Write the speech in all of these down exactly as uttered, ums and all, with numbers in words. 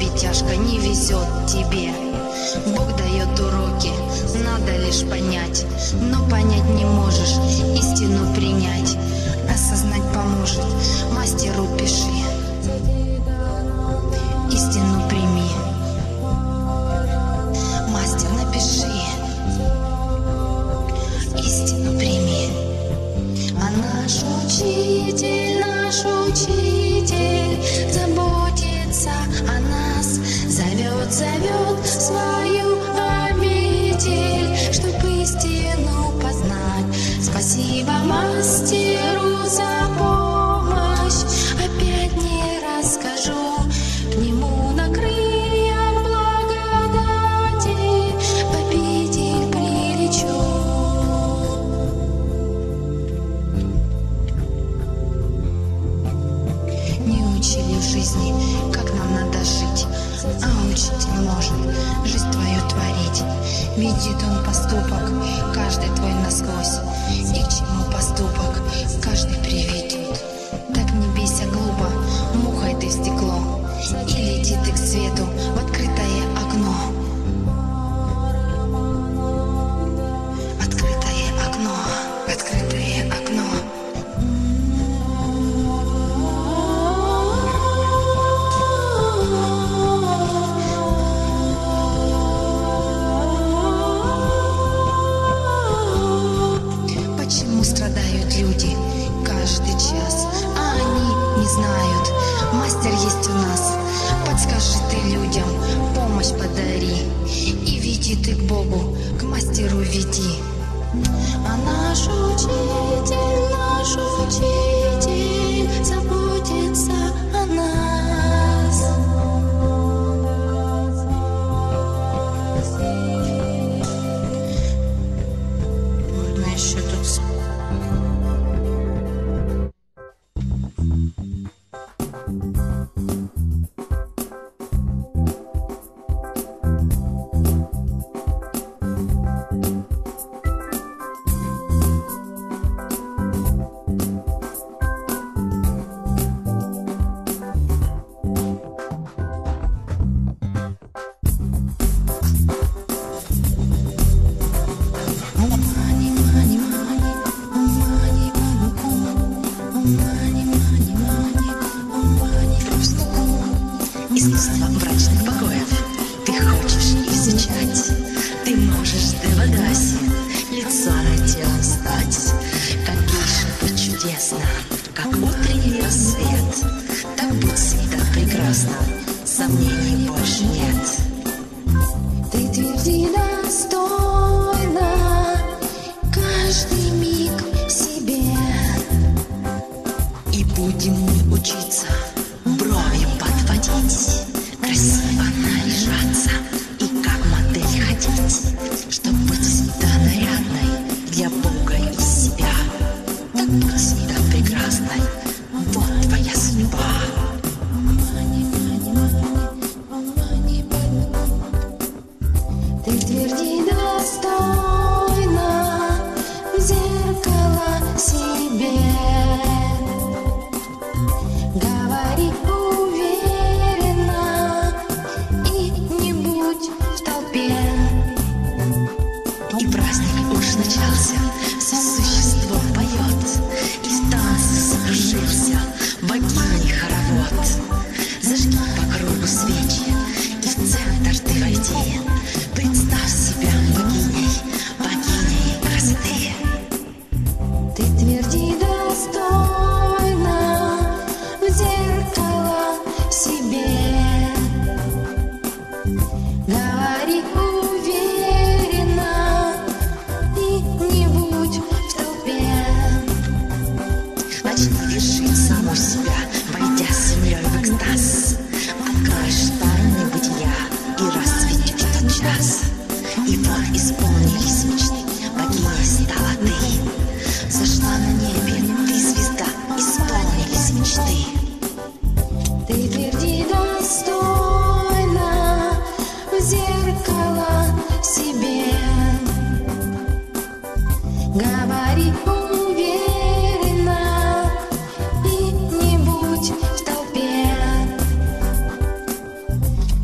службе тяжко, не везет тебе. Бог дает уроки, надо лишь понять, но понять не можешь, истину принять. Осознать поможет, мастеру пиши, истину прими. Мастер, напиши, истину прими. А наш учитель, наш учитель заботится о нас, зовет, зовет в свою обитель, чтоб истину познать. Спасибо мастеру за помощь, опять не расскажу, к нему на крыльях благодати победить прилечу. Не учили в жизни, как нам надо жить, а учитель может жизнь твою творить. Видит он поступок, каждый твой насквозь, и к чему поступок каждый приведет. Так не бейся глупо, мухой ты в стекло, и лети ты к свету в открытое окно. Открытое окно, открытое окно. Страдают люди каждый час, а они не знают. Мастер есть у нас, подскажи ты людям, помощь подари, и веди ты к Богу, к мастеру веди. А наш учитель, наш учитель заботится о нас. Можно еще тут искусство брачных покоев. Ты хочешь изучать, ты можешь до Вагаси лица на тело стать. Как гейша быть чудесно, как утренний рассвет. Так будь всегда прекрасно, сомнений больше нет. Ты тверди достойно каждый миг себе, и будем мы учиться брови подводить, красиво наряжаться и как модель ходить, чтоб быть всегда нарядной для Бога и себя. Так будь всегда прекрасной, вот твоя судьба. Ты тверди достойно в зеркало себе, говори уверенно и не будь в толпе. И праздник уж начался, все существо поет, и в танце закружился богини хоровод. Зажги по кругу свечи, и в центр ты войди. Представь себя богиней, богиней красоты. Ты тверди достойно в зеркало себе, говори уверенно и не будь в толпе. Начни вершить саму себя, войдя с землей в экстаз. Откроешь тайны бытия и расцветешь до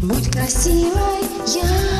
Будь красивой, я